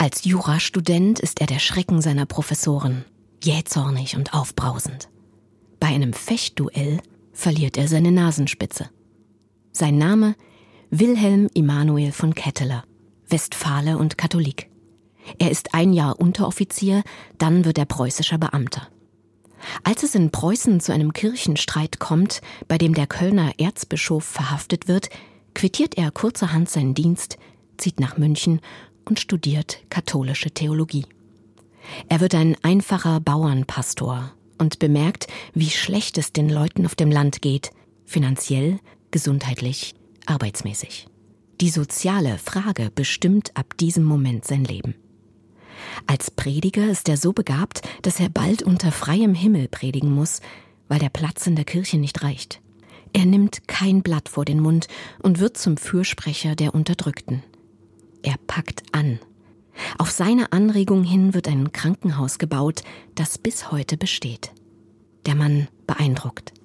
Als Jurastudent ist er der Schrecken seiner Professoren, jähzornig und aufbrausend. Bei einem Fechtduell verliert er seine Nasenspitze. Sein Name: Wilhelm Immanuel von Ketteler, Westfale und Katholik. Er ist 1 Jahr Unteroffizier, dann wird er preußischer Beamter. Als es in Preußen zu einem Kirchenstreit kommt, bei dem der Kölner Erzbischof verhaftet wird, quittiert er kurzerhand seinen Dienst, zieht nach München und studiert katholische Theologie. Er wird ein einfacher Bauernpastor und bemerkt, wie schlecht es den Leuten auf dem Land geht, finanziell, gesundheitlich, arbeitsmäßig. Die soziale Frage bestimmt ab diesem Moment sein Leben. Als Prediger ist er so begabt, dass er bald unter freiem Himmel predigen muss, weil der Platz in der Kirche nicht reicht. Er nimmt kein Blatt vor den Mund und wird zum Fürsprecher der Unterdrückten. Er packt an. Auf seine Anregung hin wird ein Krankenhaus gebaut, das bis heute besteht. Der Mann beeindruckt.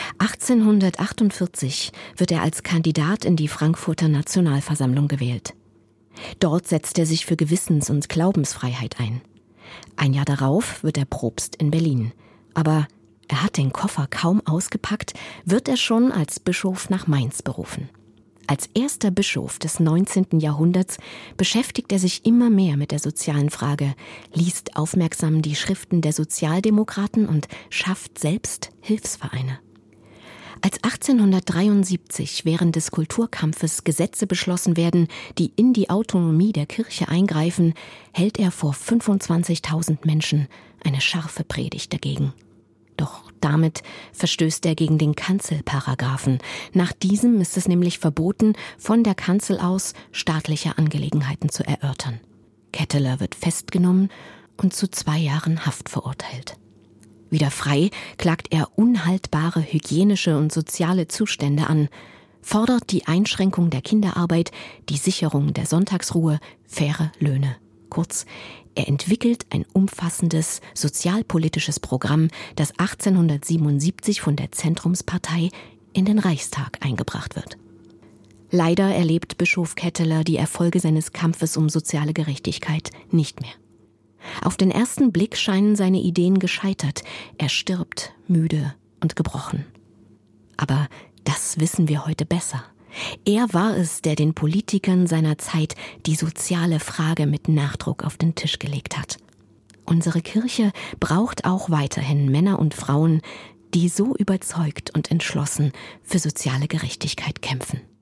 1848 wird er als Kandidat in die Frankfurter Nationalversammlung gewählt. Dort setzt er sich für Gewissens- und Glaubensfreiheit ein. 1 Jahr darauf wird er Propst in Berlin. Aber er hat den Koffer kaum ausgepackt, wird er schon als Bischof nach Mainz berufen. Als erster Bischof des 19. Jahrhunderts beschäftigt er sich immer mehr mit der sozialen Frage, liest aufmerksam die Schriften der Sozialdemokraten und schafft selbst Hilfsvereine. Als 1873 während des Kulturkampfes Gesetze beschlossen werden, die in die Autonomie der Kirche eingreifen, hält er vor 25.000 Menschen eine scharfe Predigt dagegen. Doch damit verstößt er gegen den Kanzelparagraphen. Nach diesem ist es nämlich verboten, von der Kanzel aus staatliche Angelegenheiten zu erörtern. Ketteler wird festgenommen und zu 2 Jahren Haft verurteilt. Wieder frei klagt er unhaltbare hygienische und soziale Zustände an, fordert die Einschränkung der Kinderarbeit, die Sicherung der Sonntagsruhe, faire Löhne. Kurz, er entwickelt ein umfassendes sozialpolitisches Programm, das 1877 von der Zentrumspartei in den Reichstag eingebracht wird. Leider erlebt Bischof Ketteler die Erfolge seines Kampfes um soziale Gerechtigkeit nicht mehr. Auf den ersten Blick scheinen seine Ideen gescheitert. Er stirbt müde und gebrochen. Aber das wissen wir heute besser. Er war es, der den Politikern seiner Zeit die soziale Frage mit Nachdruck auf den Tisch gelegt hat. Unsere Kirche braucht auch weiterhin Männer und Frauen, die so überzeugt und entschlossen für soziale Gerechtigkeit kämpfen.